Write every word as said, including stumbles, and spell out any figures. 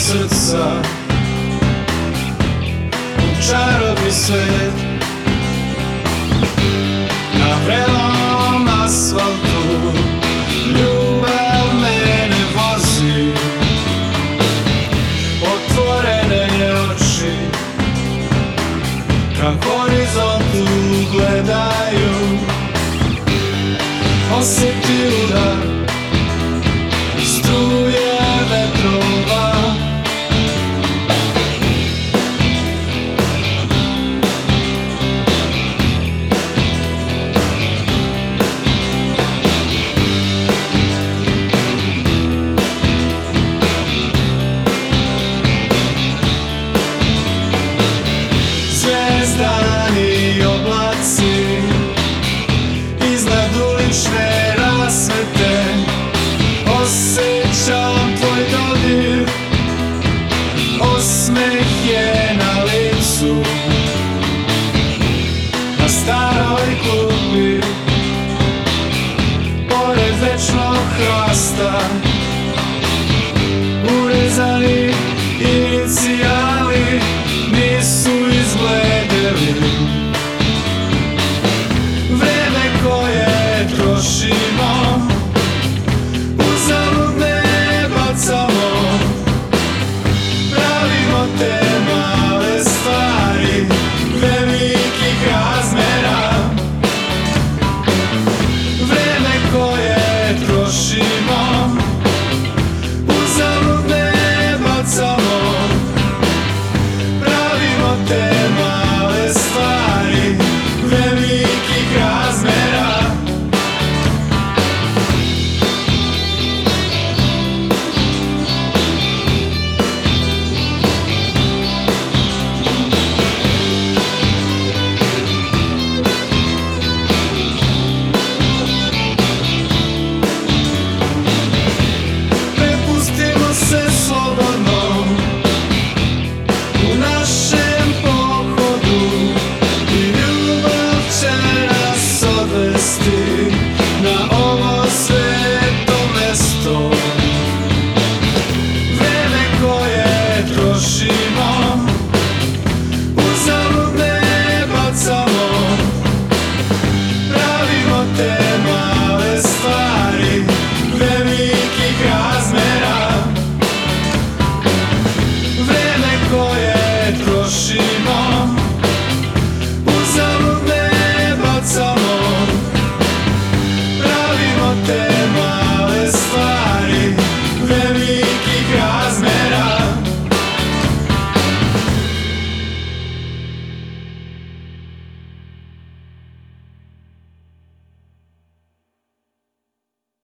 srca u čarobni svet. Na vrelom asfaltu ljubav mene vozi, otvorene oči ka horizontu gledaju. Osjeti udar struje vetrova, zvezdani oblaci iznad ulične rasvete. Osjećam tvoj dodir, osmeh je na licu, na staroj klupi pored večnog hrasta. Urezani inicijali nisu izgledali. Vreme koje trošimo uzalud ne bacamo, pravimo te male stvari velikih razmera. Vreme koje trošimo uzalud ne bacamo, pravimo te male stvari velikih razmera. Prepustimo se slobodno u našem pohodu i ljubav će nas odvesti na ovo sveto mesto. Vreme koje trošimo uzalud ne bacamo, pravimo te male stvari velikih razmera. Vreme koje trošimo uzalud ne bacamo, pravimo te